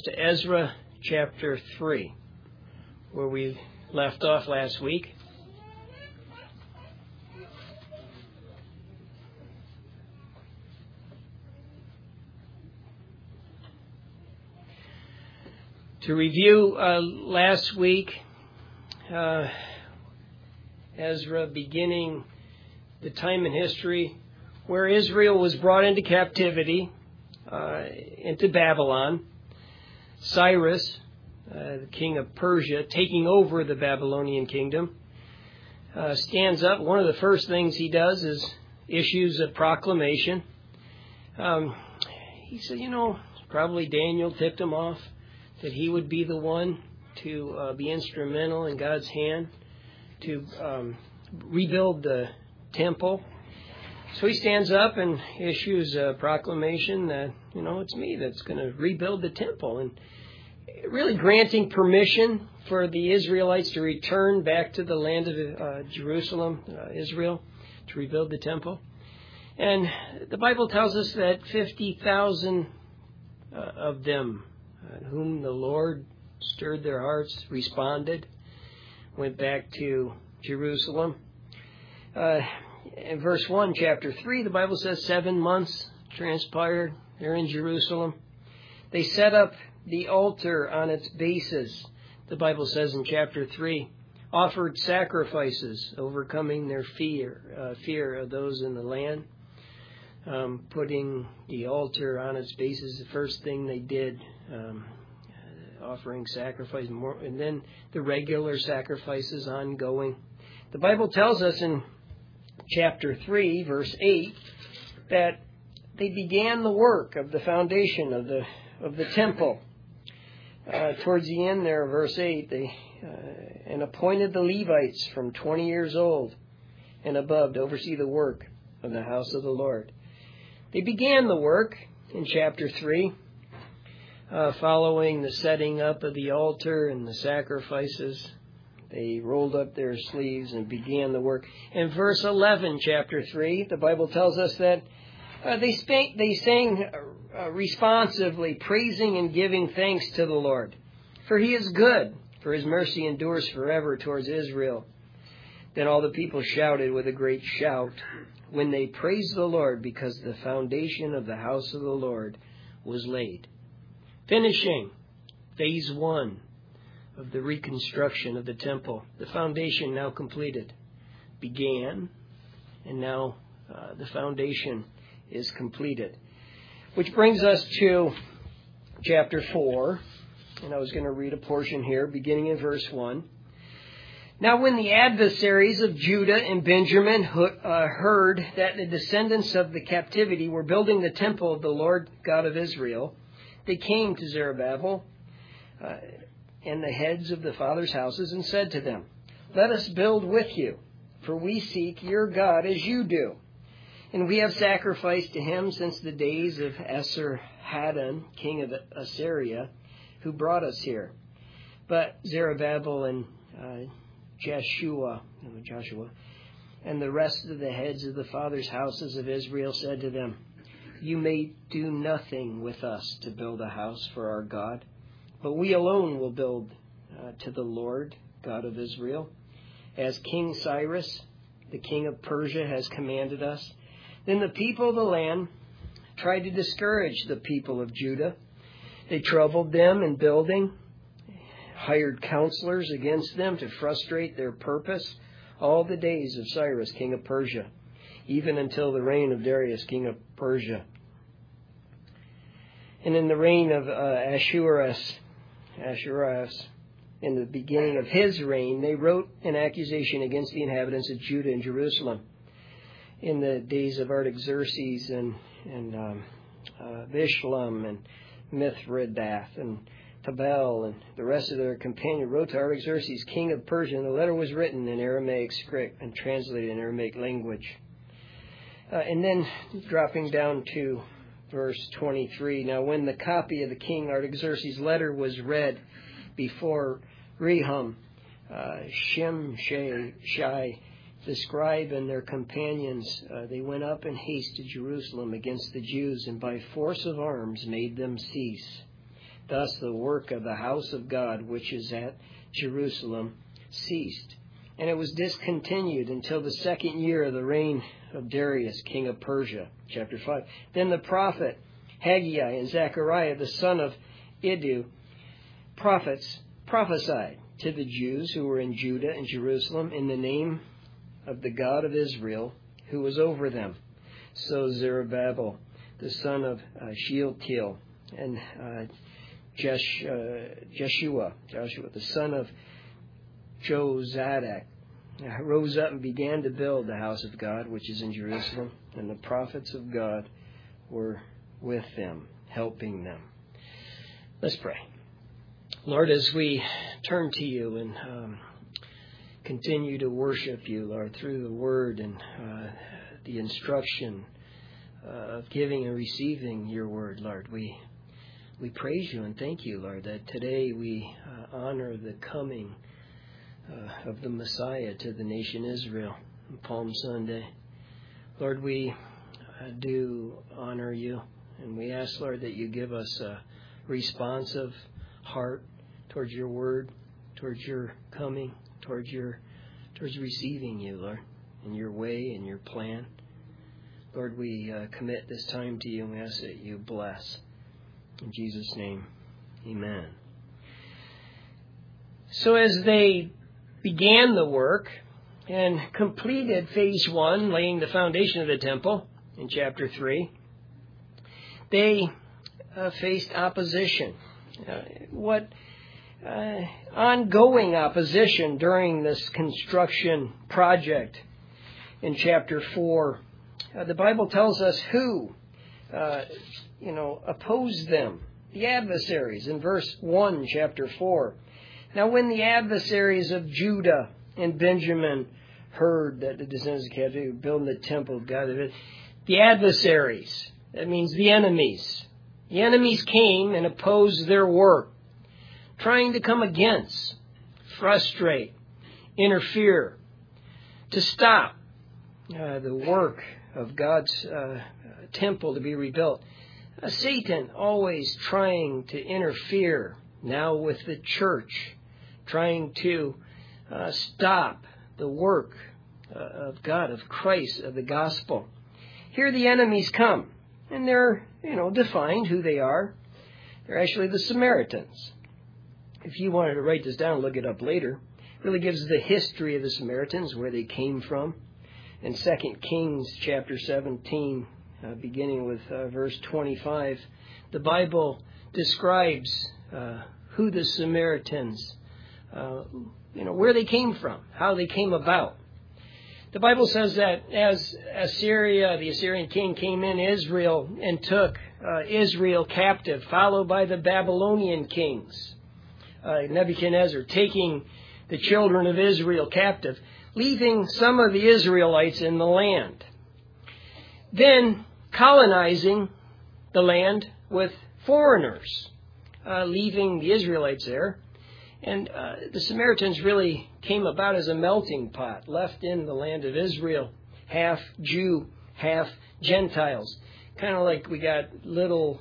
to Ezra chapter 3, where we left off last week. To review last week, Ezra beginning the time in history where Israel was brought into captivity, into Babylon. Cyrus, the king of Persia, taking over the Babylonian kingdom, stands up. One of the first things he does is issues a proclamation. He said, probably Daniel tipped him off that he would be the one to be instrumental in God's hand to rebuild the temple. So he stands up and issues a proclamation that, it's me that's going to rebuild the temple, and really granting permission for the Israelites to return back to the land of Jerusalem, Israel, to rebuild the temple. And the Bible tells us that 50,000 of them, whom the Lord stirred their hearts, responded, went back to Jerusalem. In verse 1, chapter 3, the Bible says 7 months transpired. They're in Jerusalem. They set up the altar on its bases, the Bible says in chapter 3, offered sacrifices, overcoming their fear of those in the land, putting the altar on its bases. The first thing they did, offering sacrifice, and then the regular sacrifices ongoing. The Bible tells us in chapter 3, verse 8, that they began the work of the foundation of the temple. Towards the end there, verse 8, they and appointed the Levites from 20 years old and above to oversee the work of the house of the Lord. They began the work in chapter 3, following the setting up of the altar and the sacrifices. They rolled up their sleeves and began the work. In verse 11, chapter 3, the Bible tells us that they sang responsively, praising and giving thanks to the Lord. For he is good, for his mercy endures forever towards Israel. Then all the people shouted with a great shout when they praised the Lord, because the foundation of the house of the Lord was laid. Finishing phase 1 of the reconstruction of the temple. The foundation now completed. Began, and now the foundation is completed. Which brings us to chapter 4, and I was going to read a portion here, beginning in verse 1. Now when the adversaries of Judah and Benjamin heard that the descendants of the captivity were building the temple of the Lord God of Israel, they came to Zerubbabel and the heads of the fathers' houses and said to them, "Let us build with you, for we seek your God as you do. And we have sacrificed to him since the days of Esarhaddon, king of Assyria, who brought us here." But Zerubbabel and Joshua and the rest of the heads of the fathers' houses of Israel said to them, "You may do nothing with us to build a house for our God, but we alone will build to the Lord God of Israel, as King Cyrus, the king of Persia, has commanded us." Then the people of the land tried to discourage the people of Judah. They troubled them in building, hired counselors against them to frustrate their purpose all the days of Cyrus, king of Persia, even until the reign of Darius, king of Persia. And in the reign of Ahasuerus, in the beginning of his reign, they wrote an accusation against the inhabitants of Judah and Jerusalem. In the days of Artaxerxes and Bishlam and Mithridath and Tabel and the rest of their companions wrote to Artaxerxes, king of Persia, and the letter was written in Aramaic script and translated in Aramaic language. And then dropping down to verse 23. Now when the copy of the king Artaxerxes' letter was read before Rehum, Shimshai, the scribe, and their companions, they went up in haste to Jerusalem against the Jews, and by force of arms made them cease. Thus the work of the house of God, which is at Jerusalem, ceased. And it was discontinued until the second year of the reign of Darius, king of Persia. Chapter 5. Then the prophet Haggai and Zechariah, the son of Iddo, prophets, prophesied to the Jews who were in Judah and Jerusalem in the name of the God of Israel, who was over them. So Zerubbabel, the son of Shealtiel, and Joshua, the son of Jozadak, rose up and began to build the house of God, which is in Jerusalem, and the prophets of God were with them, helping them. Let's pray. Lord, as we turn to you and continue to worship you, Lord, through the word and the instruction of giving and receiving your word, Lord, we praise you and thank you, Lord, that today we honor the coming of the Messiah to the nation Israel on Palm Sunday. Lord, we do honor you, and we ask, Lord, that you give us a responsive heart towards your word, towards your coming, towards receiving you, Lord, in your way and your plan. Lord, we commit this time to you and we ask that you bless. In Jesus' name, amen. So as they began the work and completed phase 1, laying the foundation of the temple in chapter 3, they faced opposition. Ongoing opposition during this construction project in chapter 4. The Bible tells us who, opposed them. The adversaries in verse 1, chapter 4. Now when the adversaries of Judah and Benjamin heard that the descendants of captivity were building the temple of God, the adversaries, that means the enemies. The enemies came and opposed their work, trying to come against, frustrate, interfere, to stop the work of God's temple to be rebuilt. Satan always trying to interfere now with the church, trying to stop the work of God, of Christ, of the gospel. Here the enemies come, and they're, defined who they are. They're actually the Samaritans. If you wanted to write this down, look it up later. It really gives the history of the Samaritans, where they came from. In 2 Kings chapter 17, beginning with verse 25, the Bible describes who the Samaritans, where they came from, how they came about. The Bible says that as the Assyrian king came in Israel and took Israel captive, followed by the Babylonian kings, Nebuchadnezzar taking the children of Israel captive, leaving some of the Israelites in the land, then colonizing the land with foreigners, leaving the Israelites there. And the Samaritans really came about as a melting pot, left in the land of Israel, half Jew, half Gentiles. Kind of like we got little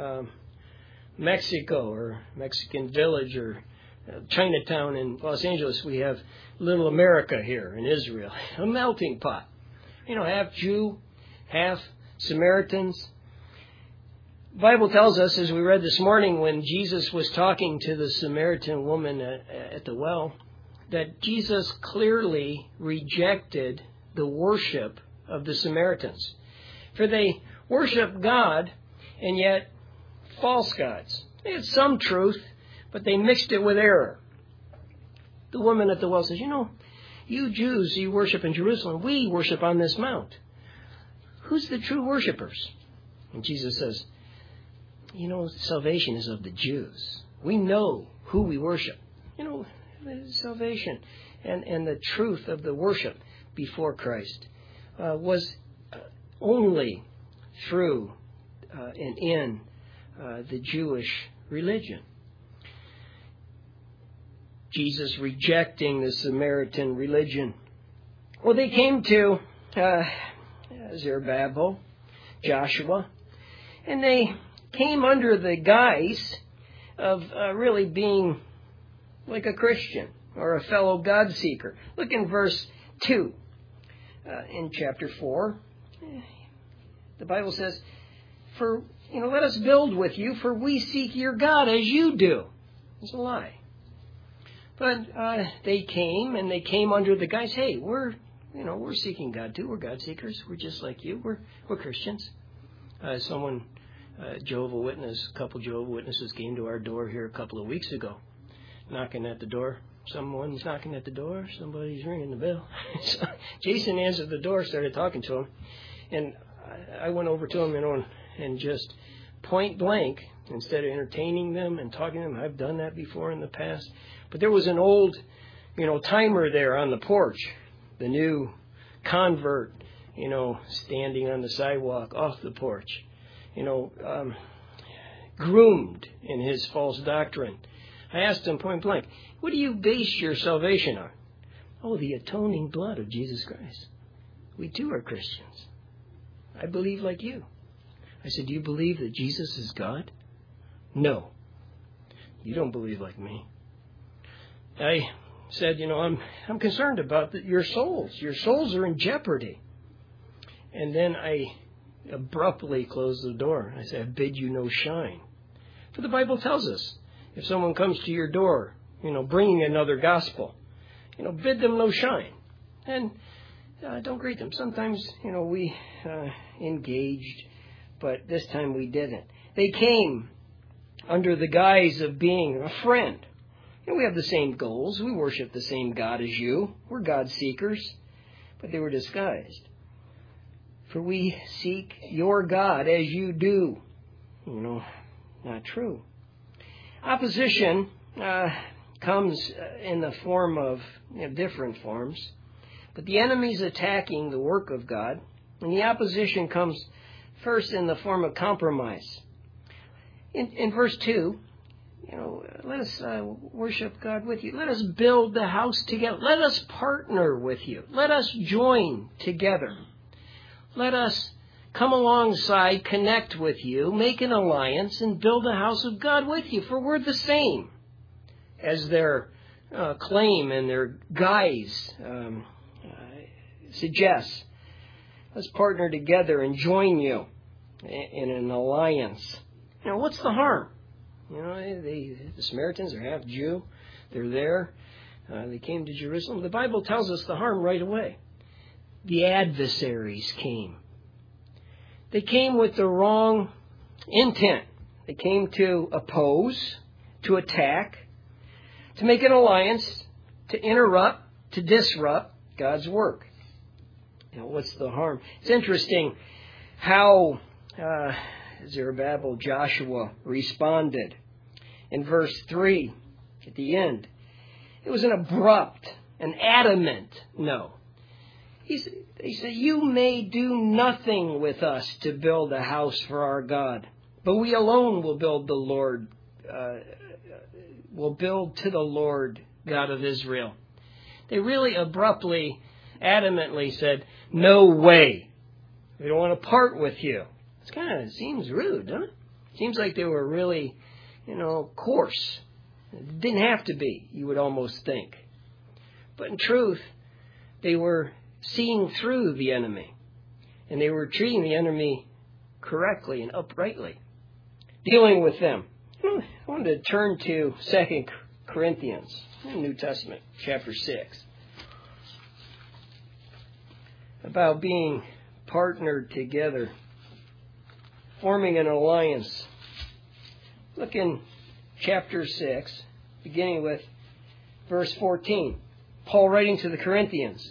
Mexico or Mexican Village or Chinatown in Los Angeles. We have little America here in Israel, a melting pot. Half Jew, half Samaritans. The Bible tells us, as we read this morning, when Jesus was talking to the Samaritan woman at the well, that Jesus clearly rejected the worship of the Samaritans. For they worship God, and yet false gods. They had some truth, but they mixed it with error. The woman at the well says, you Jews, you worship in Jerusalem. We worship on this mount. Who's the true worshipers? And Jesus says, salvation is of the Jews. We know who we worship. Salvation and the truth of the worship before Christ was only through and in the Jewish religion. Jesus rejecting the Samaritan religion. Well, they came to Zerubbabel, Joshua, and they came under the guise of really being like a Christian or a fellow God seeker. Look in verse 2 in chapter 4. The Bible says, let us build with you, for we seek your God as you do. It's a lie. But they came under the guise, hey, we're seeking God too. We're God seekers. We're just like you. We're Christians. A couple Jehovah's Witnesses came to our door here a couple of weeks ago, knocking at the door. Someone's knocking at the door. Somebody's ringing the bell. So Jason answered the door, started talking to him, and I went over to him, and just point blank, instead of entertaining them and talking to them, I've done that before in the past. But there was an old, timer there on the porch, the new convert, standing on the sidewalk off the porch, groomed in his false doctrine. I asked him point blank, what do you base your salvation on? Oh, the atoning blood of Jesus Christ. We too are Christians. I believe like you. I said, do you believe that Jesus is God? No. You don't believe like me. I said, I'm concerned about your souls. Your souls are in jeopardy. And then I abruptly closed the door. I said, I bid you no shine. For the Bible tells us, if someone comes to your door, bringing another gospel, bid them no shine. And don't greet them. Sometimes, we engaged, but this time we didn't. They came under the guise of being a friend. We have the same goals. We worship the same God as you. We're God seekers. But they were disguised. For we seek your God as you do. Not true. Opposition comes in the form of different forms. But the enemy's attacking the work of God. And the opposition comes first in the form of compromise. In verse 2, let us worship God with you. Let us build the house together. Let us partner with you. Let us join together. Let us come alongside, connect with you, make an alliance, and build a house of God with you. For we're the same as their claim and their guise suggests. Let's partner together and join you in an alliance. What's the harm? The Samaritans are half Jew. They're there. They came to Jerusalem. The Bible tells us the harm right away. The adversaries came. They came with the wrong intent. They came to oppose, to attack, to make an alliance, to interrupt, to disrupt God's work. What's the harm? It's interesting how Zerubbabel, Joshua, responded. In verse 3, at the end, it was an abrupt, an adamant no. He said, you may do nothing with us to build a house for our God, but we alone will build to the Lord God of Israel. They really abruptly, adamantly said, no way. We don't want to part with you. It seems rude, doesn't it? Seems like they were really, coarse. It didn't have to be, you would almost think. But in truth, they were seeing through the enemy. And they were treating the enemy correctly and uprightly. Dealing with them. I wanted to turn to 2 Corinthians, New Testament, chapter 6. About being partnered together, forming an alliance. Look in chapter 6, beginning with verse 14. Paul writing to the Corinthians.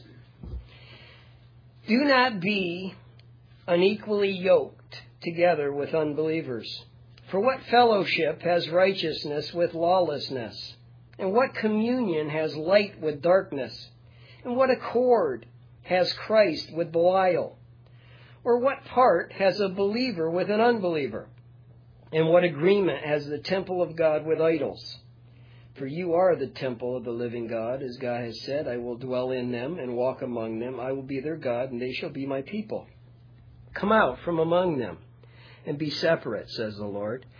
Do not be unequally yoked together with unbelievers. For what fellowship has righteousness with lawlessness? And what communion has light with darkness? And what accord has Christ with Belial? Or what part has a believer with an unbeliever? And what agreement has the temple of God with idols? For you are the temple of the living God, as God has said, I will dwell in them and walk among them. I will be their God, and they shall be my people. Come out from among them and be separate, says the Lord.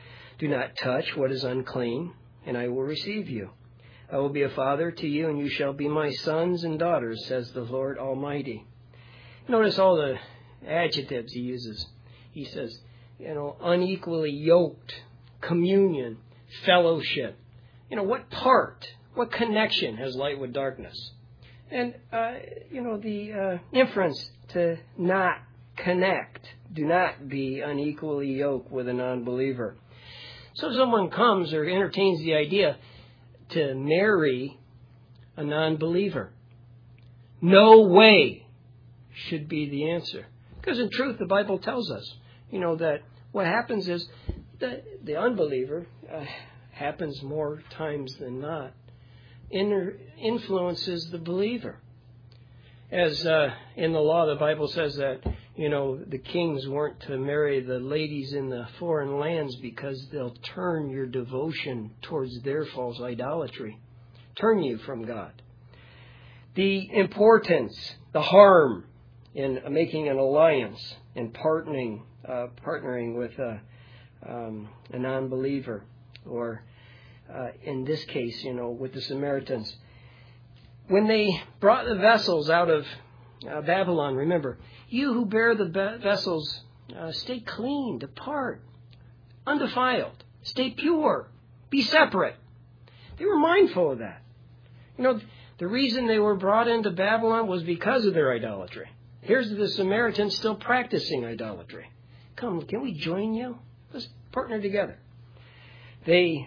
Do not touch what is unclean, and I will receive you. I will be a father to you, and you shall be my sons and daughters, says the Lord Almighty. Notice all the adjectives he uses. He says, unequally yoked, communion, fellowship. What part, what connection has light with darkness? And, the inference to not connect. Do not be unequally yoked with a non-believer. So if someone comes or entertains the idea to marry a non-believer, no way should be the answer. Because in truth, the Bible tells us, that what happens is that the unbeliever happens more times than not, influences the believer. As in the law, the Bible says that, the kings weren't to marry the ladies in the foreign lands because they'll turn your devotion towards their false idolatry, turn you from God. The importance, the harm in making an alliance and partnering with a non-believer, or in this case, with the Samaritans. When they brought the vessels out of Babylon, remember, you who bear the vessels, stay clean, depart, undefiled, stay pure, be separate. They were mindful of that. The reason they were brought into Babylon was because of their idolatry. Here's the Samaritans still practicing idolatry. Come, can we join you? Let's partner together. They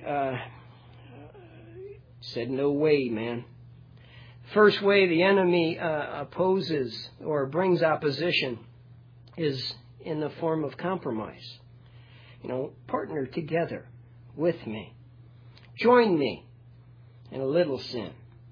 said, no way, man. First way the enemy opposes or brings opposition is in the form of compromise. Partner together with me. Join me in a little sin.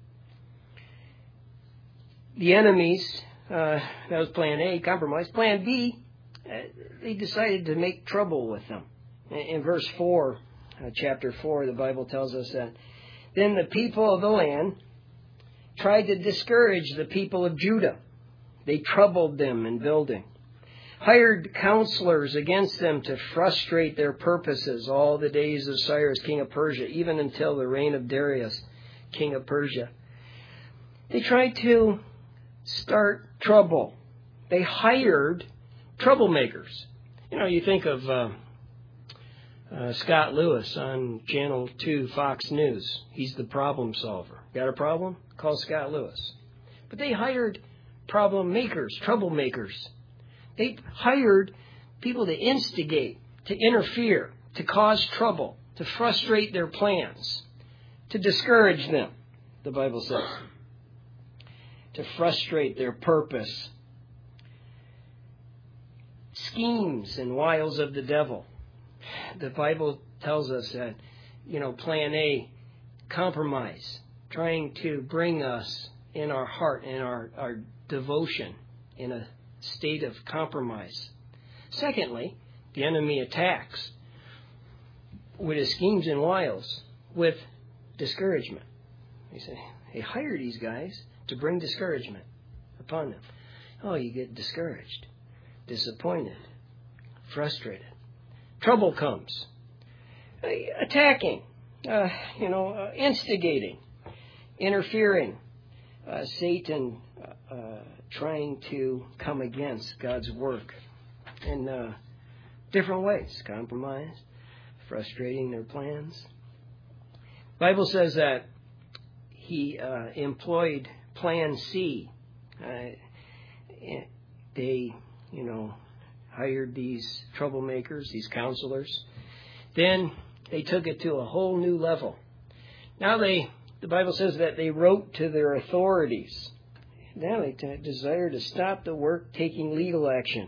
The enemies, that was plan A, compromise. Plan B, they decided to make trouble with them. In verse 4, chapter 4, the Bible tells us that, then the people of the land tried to discourage the people of Judah. They troubled them in building, hired counselors against them to frustrate their purposes all the days of Cyrus, king of Persia, even until the reign of Darius, king of Persia. They tried to start trouble. They hired troublemakers. You think of Scott Lewis on Channel 2 Fox News. He's the problem solver. Got a problem? Call Scott Lewis. But they hired problem makers, troublemakers. They hired people to instigate, to interfere, to cause trouble, to frustrate their plans, to discourage them, the Bible says, to frustrate their purpose. Schemes and wiles of the devil. The Bible tells us that, plan A, compromise, trying to bring us in our heart and our devotion in a state of compromise. Secondly, the enemy attacks with his schemes and wiles, with discouragement. He said, hey, hire these guys to bring discouragement upon them. Oh, you get discouraged, disappointed, frustrated. Trouble comes. Attacking, instigating, interfering. Satan trying to come against God's work in different ways. Compromise, frustrating their plans. The Bible says that he employed Plan C. They, hired these troublemakers, these counselors. Then they took it to a whole new level. Now the Bible says that they wrote to their authorities. Now they desire to stop the work, taking legal action.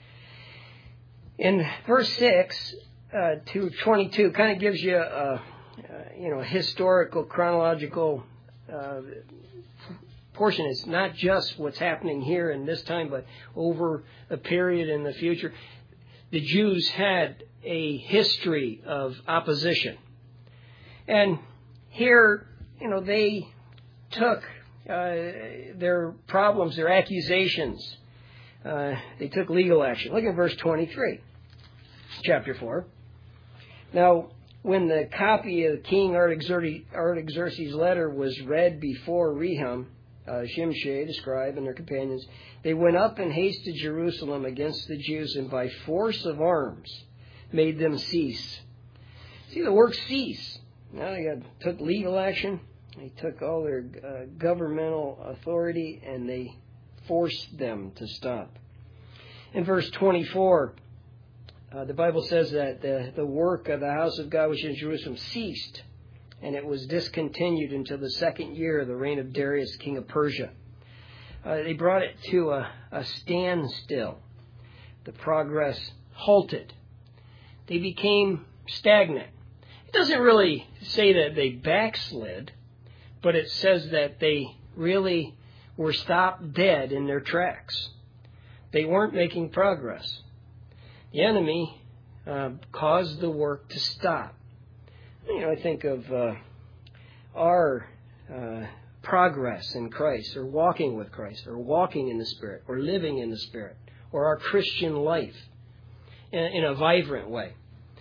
In verse 6 to 22, kind of gives you a historical, chronological portion. It's not just what's happening here in this time, but over a period in the future. The Jews had a history of opposition. And here, they took their problems, their accusations. They took legal action. Look at verse 23, chapter 4. Now, when the copy of King Artaxerxes' letter was read before Rehum, Shimshai, the scribe, and their companions, they went up in haste to Jerusalem against the Jews, and by force of arms made them cease. See, the work cease. Now they took legal action. They took all their governmental authority, and they forced them to stop. In verse 24, the Bible says that the work of the house of God which in Jerusalem ceased, and it was discontinued until the second year of the reign of Darius, king of Persia. They brought it to a standstill. The progress halted. They became stagnant. It doesn't really say that they backslid, but it says that they really were stopped dead in their tracks. They weren't making progress. The enemy caused the work to stop. I think of our progress in Christ, or walking with Christ, or walking in the Spirit, or living in the Spirit, or our Christian life in a vibrant way.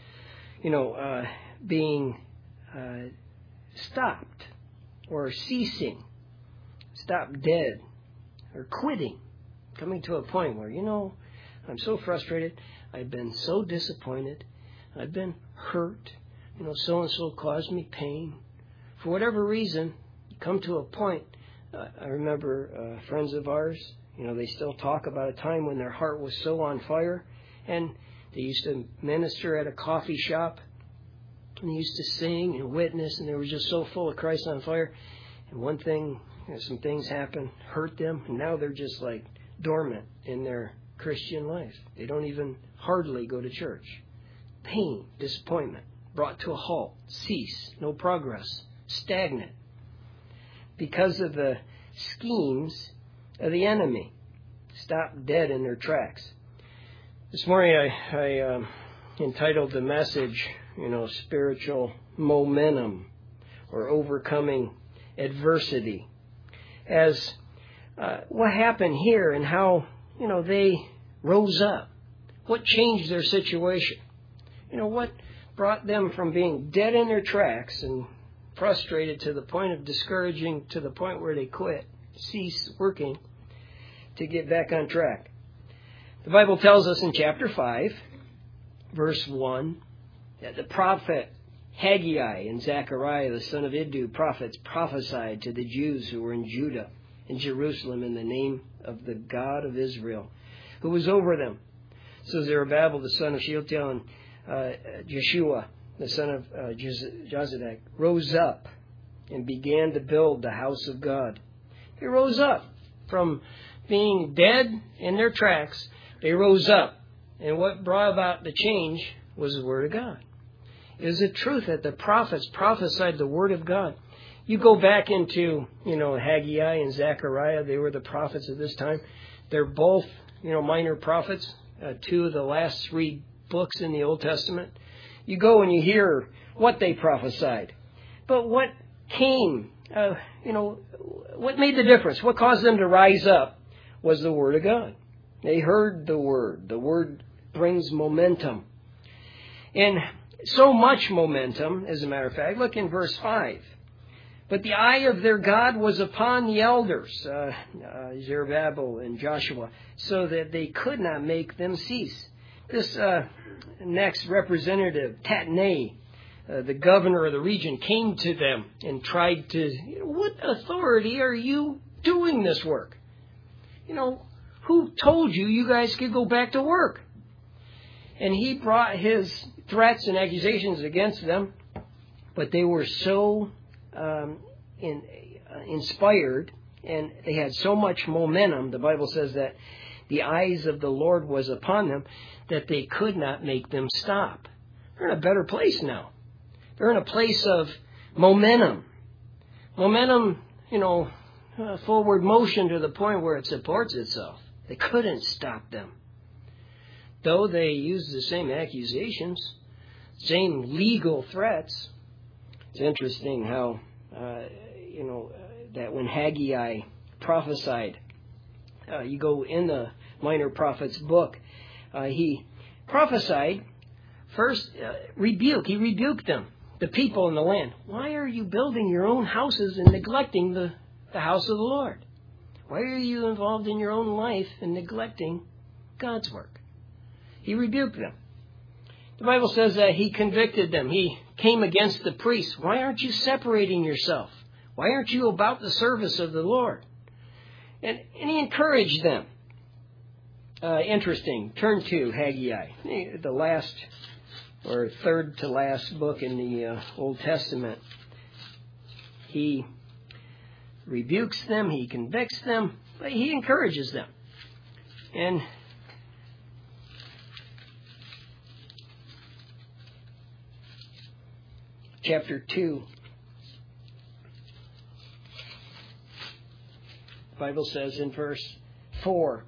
Being stopped, or ceasing, stopped dead, or quitting, coming to a point where, I'm so frustrated, I've been so disappointed, I've been hurt, so-and-so caused me pain. For whatever reason, you come to a point, I remember friends of ours, they still talk about a time when their heart was so on fire, and they used to minister at a coffee shop, and they used to sing and witness, and they were just so full of Christ on fire. And one thing, some things happened, hurt them, and now they're just like dormant in their Christian life. They don't even hardly go to church. Pain, disappointment, brought to a halt, cease, no progress, stagnant, because of the schemes of the enemy, stopped dead in their tracks. This morning I entitled the message, spiritual momentum, or overcoming adversity, as what happened here and how, they rose up. What changed their situation? What brought them from being dead in their tracks and frustrated to the point of discouraging, to the point where they quit, cease working, to get back on track. The Bible tells us in chapter 5, verse 1, that the prophet Haggai and Zechariah, the son of Iddo, prophets, prophesied to the Jews who were in Judah and Jerusalem in the name of the God of Israel, who was over them. So Zerubbabel, the son of Shealtiel, and Jeshua, the son of Jozadak, rose up and began to build the house of God. They rose up from being dead in their tracks. They rose up. And what brought about the change was the Word of God. It is the truth that the prophets prophesied the Word of God. You go back into, Haggai and Zechariah, they were the prophets of this time. They're both, minor prophets, two of the last three books in the Old Testament. You go and you hear what they prophesied. But what came, what made the difference? What caused them to rise up was the Word of God. They heard the Word. The Word brings momentum. And so much momentum, as a matter of fact. Look in verse 5. But the eye of their God was upon the elders, Zerubbabel and Joshua, so that they could not make them cease. This next representative, Tatnai, the governor of the region, came to them and tried to, what authority are you doing this work? Who told you guys could go back to work? And he brought his threats and accusations against them, but they were so inspired, and they had so much momentum. The Bible says that the eyes of the Lord was upon them, that they could not make them stop. They're in a better place now. They're in a place of momentum. Momentum, forward motion to the point where it supports itself. They couldn't stop them. Though they used the same accusations, same legal threats. It's interesting how, that when Haggai prophesied, you go in the Minor Prophets book, he prophesied First, rebuke. He rebuked them, the people in the land. Why are you building your own houses and neglecting the house of the Lord? Why are you involved in your own life and neglecting God's work? He rebuked them. The Bible says that he convicted them. He came against the priests. Why aren't you separating yourself? Why aren't you about the service of the Lord? And he encouraged them. Interesting. Turn to Haggai, the last or third to last book in the Old Testament. He rebukes them, he convicts them, but he encourages them. And chapter 2, the Bible says in verse 4,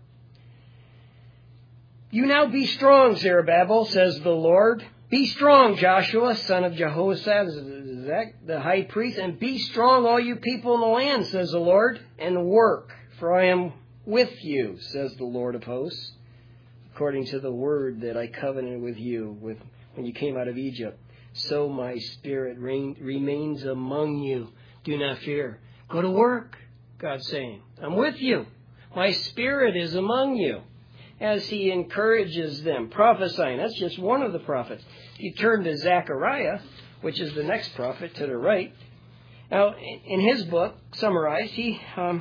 "You now be strong, Zerubbabel, says the Lord. Be strong, Joshua, son of Jehozadak, the high priest, and be strong, all you people in the land, says the Lord, and work, for I am with you, says the Lord of hosts, according to the word that I covenanted with you when you came out of Egypt. So my spirit remains among you. Do not fear." Go to work, God's saying. I'm with you. My spirit is among you. As he encourages them, prophesying. That's just one of the prophets. If you turn to Zechariah, which is the next prophet to the right. Now, in his book, summarized, he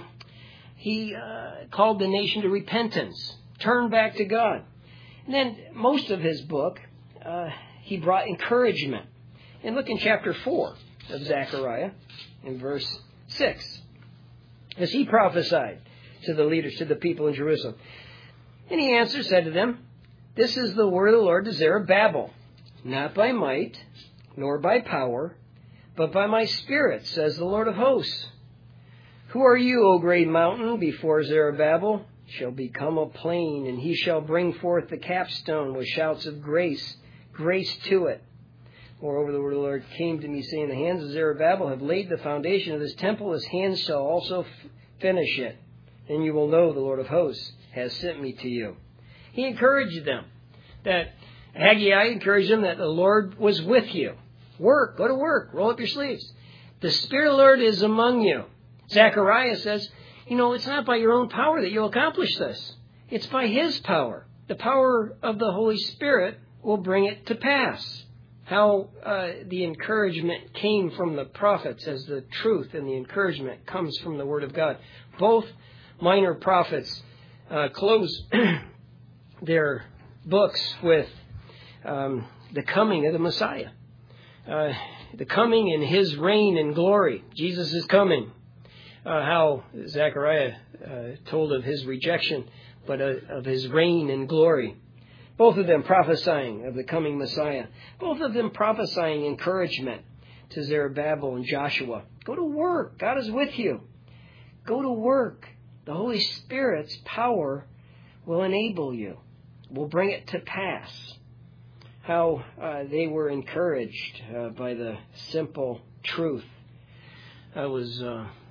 called the nation to repentance, turn back to God. And then most of his book, he brought encouragement. And look in chapter 4 of Zechariah, in verse 6, as he prophesied to the leaders, to the people in Jerusalem. And he answered, said to them, "This is the word of the Lord to Zerubbabel, not by might, nor by power, but by my spirit, says the Lord of hosts. Who are you, O great mountain, before Zerubbabel? Shall become a plain, and he shall bring forth the capstone with shouts of grace, grace to it. Moreover, the word of the Lord came to me, saying, the hands of Zerubbabel have laid the foundation of this temple, his hands shall also finish it. Then you will know the Lord of hosts has sent me to you." He encouraged them. That Haggai encouraged them that the Lord was with you. Work, go to work, roll up your sleeves. The Spirit of the Lord is among you. Zechariah says, it's not by your own power that you'll accomplish this. It's by His power. The power of the Holy Spirit will bring it to pass. How the encouragement came from the prophets, as the truth and the encouragement comes from the Word of God. Both minor prophets close their books with the coming of the Messiah. The coming in His reign and glory. Jesus is coming. How Zechariah told of His rejection, but of His reign and glory. Both of them prophesying of the coming Messiah. Both of them prophesying encouragement to Zerubbabel and Joshua. Go to work. God is with you. Go to work. The Holy Spirit's power will enable you, will bring it to pass. How they were encouraged by the simple truth. I was,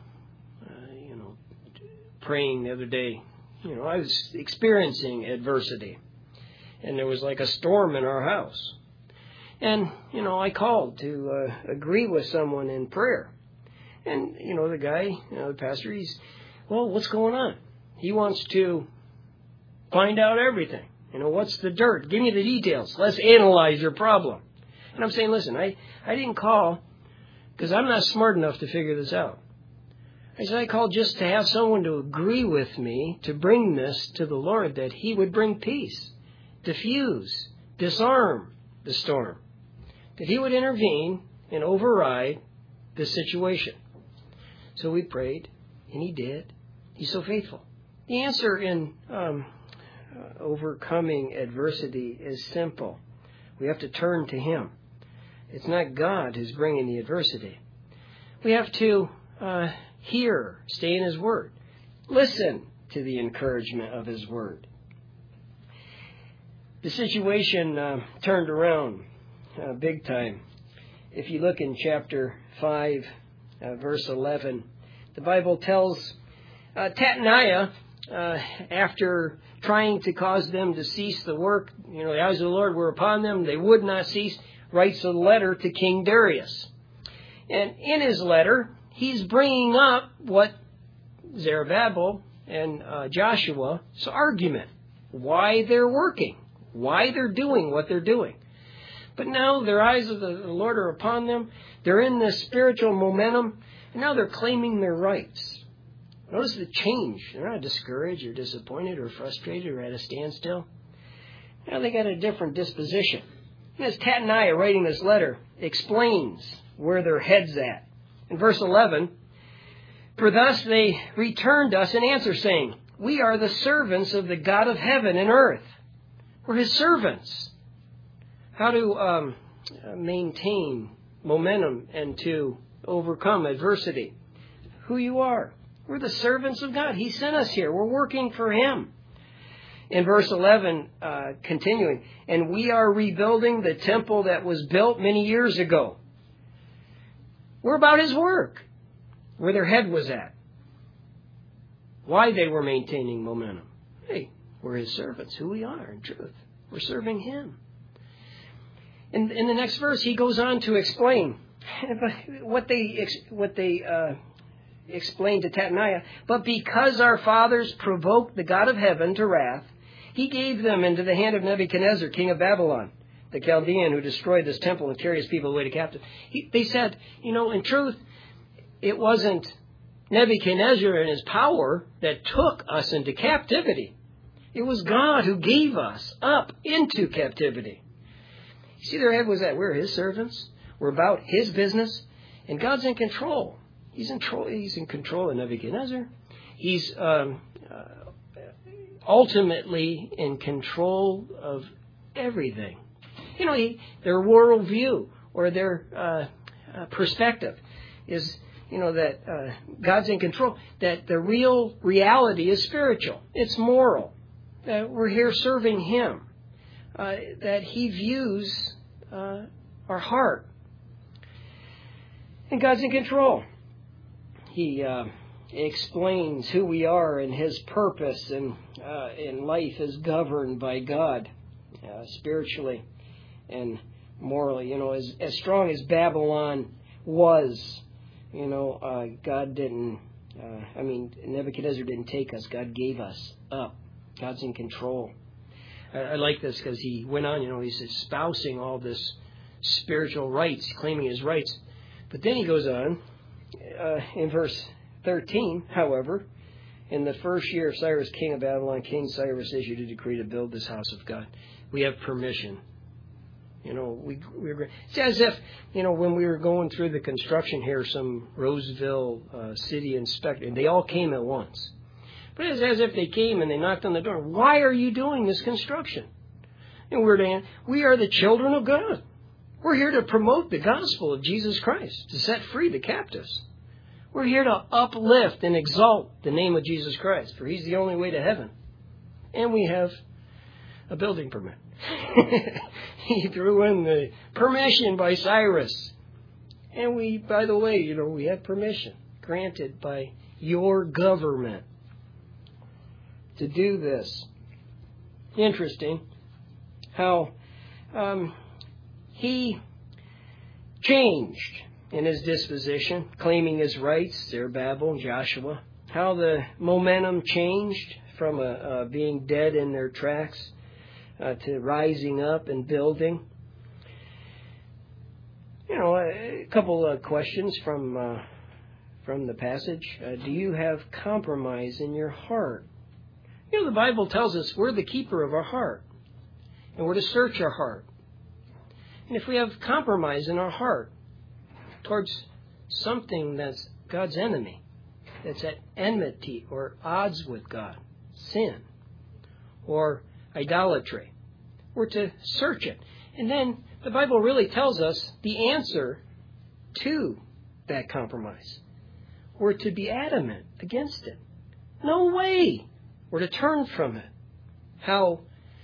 praying the other day. I was experiencing adversity. And there was like a storm in our house. And, I called to agree with someone in prayer. And, the guy, the pastor, what's going on? He wants to find out everything. What's the dirt? Give me the details. Let's analyze your problem. And I'm saying, listen, I didn't call because I'm not smart enough to figure this out. I said, I called just to have someone to agree with me to bring this to the Lord, that He would bring peace, diffuse, disarm the storm, that He would intervene and override the situation. So we prayed, and He did. He's so faithful. The answer in overcoming adversity is simple. We have to turn to Him. It's not God who's bringing the adversity. We have to hear, stay in His Word. Listen to the encouragement of His Word. The situation turned around big time. If you look in chapter 5, verse 11, the Bible tells Tatniah after trying to cause them to cease the work, the eyes of the Lord were upon them. They would not cease. Writes a letter to King Darius. And in his letter, he's bringing up what Zerubbabel and Joshua's argument. Why they're working. Why they're doing what they're doing. But now their eyes of the Lord are upon them. They're in this spiritual momentum. And now they're claiming their rights. Notice the change. They're not discouraged or disappointed or frustrated or at a standstill. Now they got a different disposition. And as Tataniah, writing this letter, explains where their head's at. In verse 11, for thus they returned us an answer, saying, we are the servants of the God of heaven and earth. We're His servants. How to maintain momentum and to overcome adversity. Who you are. We're the servants of God. He sent us here. We're working for Him. In verse 11, continuing, and we are rebuilding the temple that was built many years ago. We're about His work. Where their head was at. Why they were maintaining momentum. Hey, we're His servants. Who we are in truth. We're serving Him. In the next verse, he goes on to explain what they explained to Tataniah. But because our fathers provoked the God of heaven to wrath, He gave them into the hand of Nebuchadnezzar, king of Babylon, the Chaldean who destroyed this temple and carried his people away to captive. They said, in truth, it wasn't Nebuchadnezzar and his power that took us into captivity. It was God who gave us up into captivity. You see, their head was that we're His servants. We're about His business. And God's in control. He's in control of Nebuchadnezzar. He's ultimately in control of everything. Their worldview or their perspective is, that God's in control. That the real reality is spiritual. It's moral. That we're here serving Him. That He views our heart. And God's in control. He explains who we are and His purpose and life is governed by God spiritually and morally. As strong as Babylon was, God didn't, Nebuchadnezzar didn't take us. God gave us up. God's in control. I like this because he went on, he's espousing all this spiritual rights, claiming his rights. But then he goes on, in verse 13, however, in the first year of Cyrus, king of Babylon, King Cyrus issued a decree to build this house of God. We have permission. It's as if, when we were going through the construction here, some Roseville city inspector, and they all came at once. But it's as if they came and they knocked on the door. Why are you doing this construction? And we are the children of God. We're here to promote the gospel of Jesus Christ, to set free the captives. We're here to uplift and exalt the name of Jesus Christ, for He's the only way to heaven. And we have a building permit. He threw in the permission by Cyrus. And by the way, we have permission granted by your government to do this. Interesting how he changed in his disposition, claiming his rights, Zerubbabel and Joshua. How the momentum changed from being dead in their tracks to rising up and building. A couple of questions from the passage. Do you have compromise in your heart? The Bible tells us we're the keeper of our heart. And we're to search our heart. And if we have compromise in our heart towards something that's God's enemy, that's at enmity or odds with God, sin, or idolatry, we're to search it. And then the Bible really tells us the answer to that compromise. We're to be adamant against it. No way! We're to turn from it. How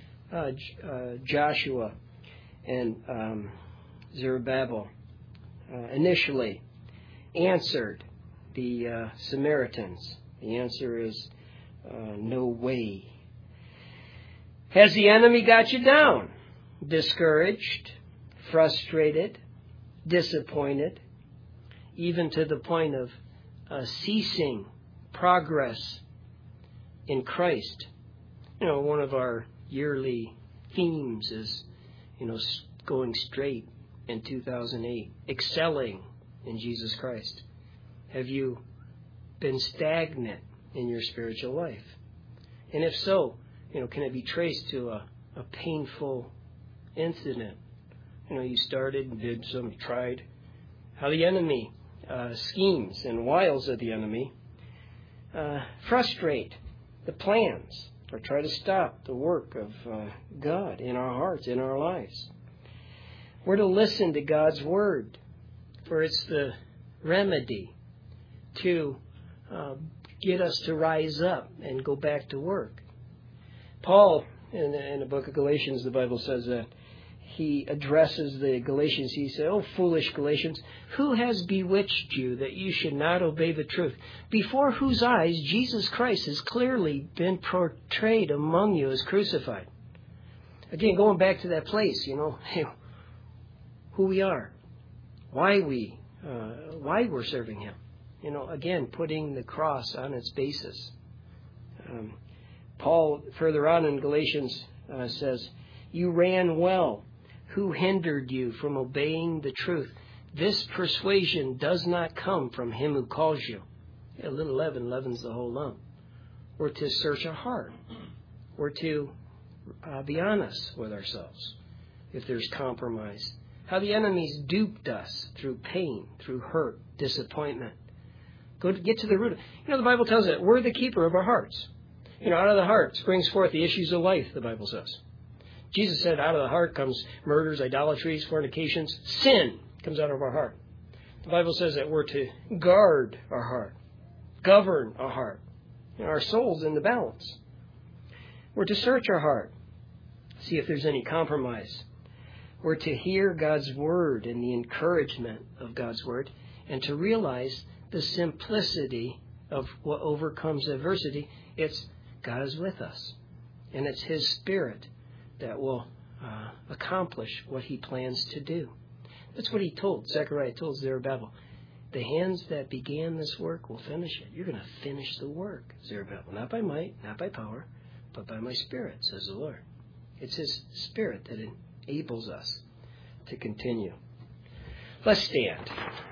Joshua and Zerubbabel initially answered the Samaritans. The answer is no way. Has the enemy got you down? Discouraged, frustrated, disappointed, even to the point of ceasing progress in Christ. One of our yearly themes is, going straight in 2008, excelling in Jesus Christ. Have you been stagnant in your spiritual life? And if so, can it be traced to a painful incident? You started and did some, tried. How the enemy schemes and wiles of the enemy frustrate the plans or try to stop the work of God in our hearts, in our lives. We're to listen to God's Word, for it's the remedy to get us to rise up and go back to work. Paul, in the book of Galatians, the Bible says that he addresses the Galatians. He said, "Oh, foolish Galatians, who has bewitched you that you should not obey the truth, before whose eyes Jesus Christ has clearly been portrayed among you as crucified?" Again, going back to that place, who we are, why we're serving Him. Again, putting the cross on its basis. Paul, further on in Galatians, says, "You ran well. Who hindered you from obeying the truth? This persuasion does not come from Him who calls you." A little leaven leavens the whole lump. We're to search our heart. We're to be honest with ourselves if there's compromise. How the enemy's duped us through pain, through hurt, disappointment. Get to the root. The Bible tells us that we're the keeper of our hearts. Out of the heart springs forth the issues of life, the Bible says. Jesus said out of the heart comes murders, idolatries, fornications. Sin comes out of our heart. The Bible says that we're to guard our heart, govern our heart. Our soul's in the balance. We're to search our heart, see if there's any compromise. We're to hear God's Word and the encouragement of God's Word, and to realize the simplicity of what overcomes adversity. It's God is with us, and it's His Spirit that will accomplish what He plans to do. That's what Zechariah told Zerubbabel. The hands that began this work will finish it. You're going to finish the work, Zerubbabel. Not by might, not by power, but by my Spirit, says the Lord. It's His Spirit that enables us to continue. Let's stand.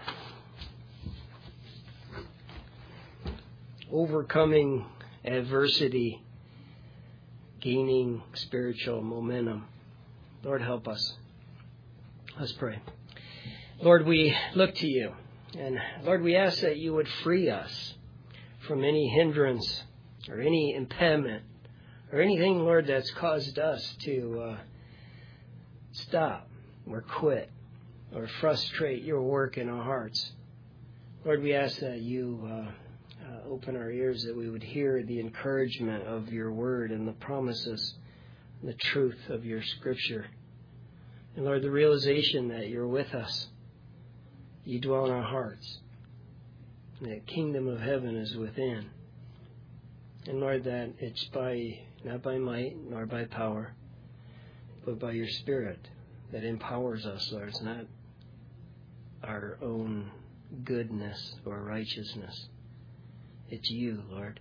Overcoming adversity, gaining spiritual momentum. Lord, help us. Let's pray. Lord, we look to You. And Lord, we ask that You would free us from any hindrance or any impediment or anything, Lord, that's caused us to stop or quit or frustrate Your work in our hearts. Lord, we ask that You open our ears, that we would hear the encouragement of Your Word and the promises, and the truth of Your Scripture. And Lord, the realization that You're with us. You dwell in our hearts. And the kingdom of heaven is within. And Lord, that it's not by might nor by power, but by Your Spirit that empowers us, Lord. It's not our own goodness or righteousness. It's You, Lord.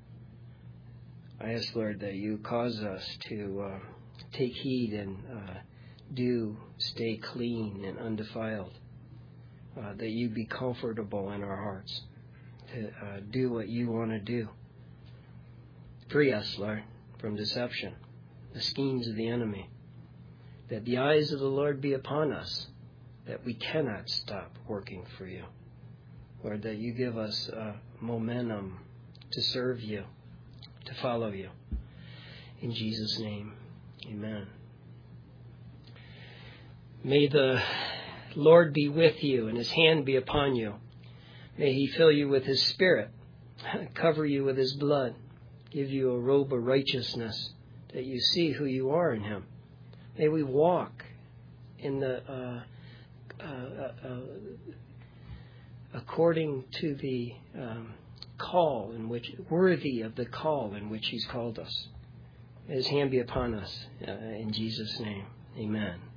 I ask, Lord, that You cause us to take heed and stay clean and undefiled. That You be comfortable in our hearts to do what You want to do. Free us, Lord, from deception, the schemes of the enemy. That the eyes of the Lord be upon us, that we cannot stop working for You. Lord, that You give us momentum to serve You, to follow You. In Jesus' name, amen. May the Lord be with you and His hand be upon you. May He fill you with His Spirit, cover you with His blood, give you a robe of righteousness, that you see who you are in Him. May we walk in the according to the worthy of the call in which He's called us. May His hand be upon us in Jesus' name. Amen.